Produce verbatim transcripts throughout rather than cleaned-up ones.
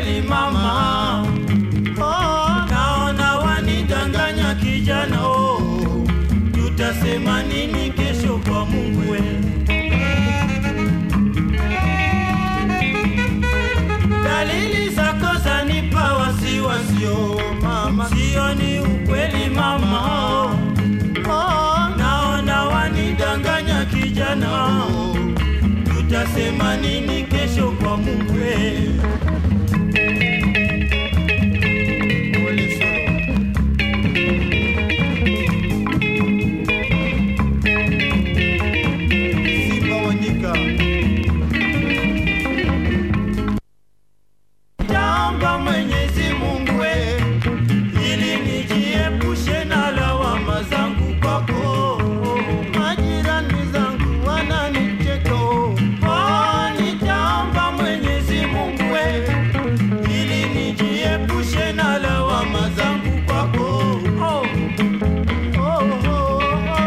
ukweli mama. Oh, naona wanidanganya kijana. Oh, tutasema nini kesho kwa Mungu we? Dalili zako zanipa wasiwasi mama, sio ni ukweli mama. Oh, naona wanidanganya kijana. Tutasema nini kesho kwa Mungu we? Naomba Mwenyezi Mungu we, ili nijiepushe na lawama zangu kwako. Majirani zangu wananicheka. Oh, nitaomba Mwenyezi Mungu we, ili nijiepushe na lawama zangu kwako. Oh, oh, oh, oh.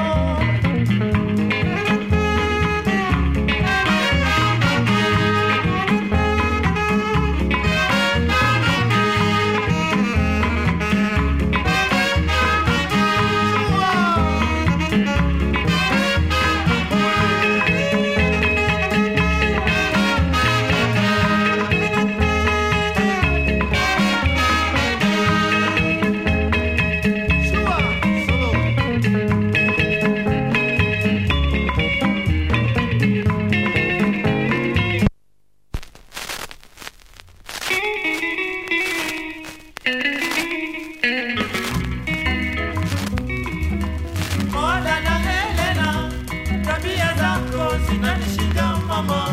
Zinanishinda mama,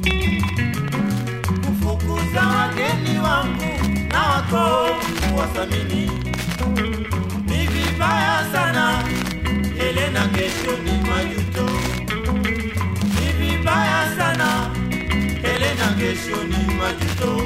kufukuza wageni wangu na wako kuwathamini ni vibaya sana. Elena, kesho ni majuto. Ni vibaya sana. Elena, kesho ni majuto.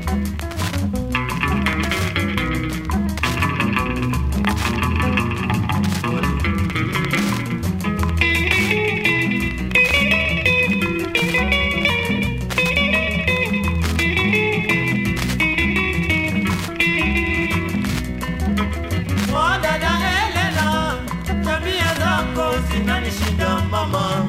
Zinanishinda mama,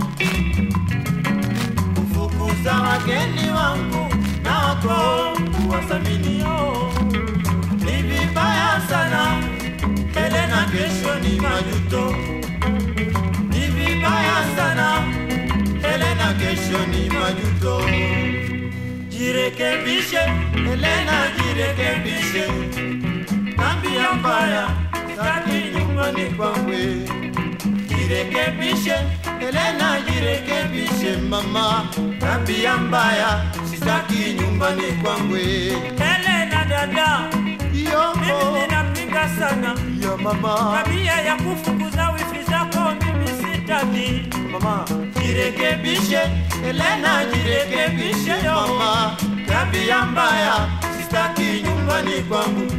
kufukuza wageni wangu na wako kuwathamini. Oh, ni vibaya sana. Elena, kesho ni majuto. Ni vibaya sana. Elena, kesho ni majuto. Jirekebishe Elena, jirekebishe. Tabia mbaya sitaki nyumbani kwangu. Jirekebishe Elena, jirekebishe mama. Tabia mbaya sitaki nyumbani kwangu. Elena dada, yo mimi ninapinga sana. Yo mama, tabia ya kufukuza wifi zako mimi sitaki mama. Jirekebishe Elena, jirekebishe mama. Tabia mbaya sitaki nyumbani kwangu.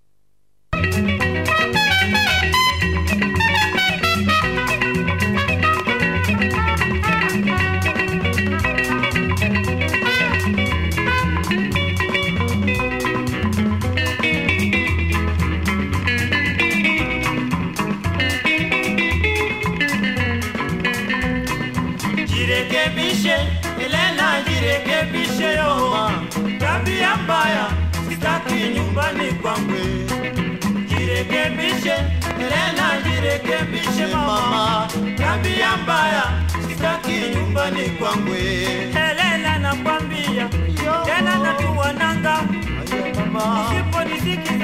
Jirekebishe Elena, jirekebishe yo. Tabia mbaya sitaki nyumbani kwangu. Jirekebishe Elena, jirekebishe mama. Tabia mbaya sitaki nyumbani kwangu. Elena, nakwambia tena natuwa nanga, usiponisikiza